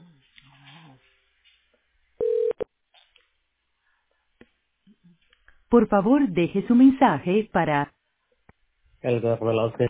Por favor, deje su mensaje para El Velázquez.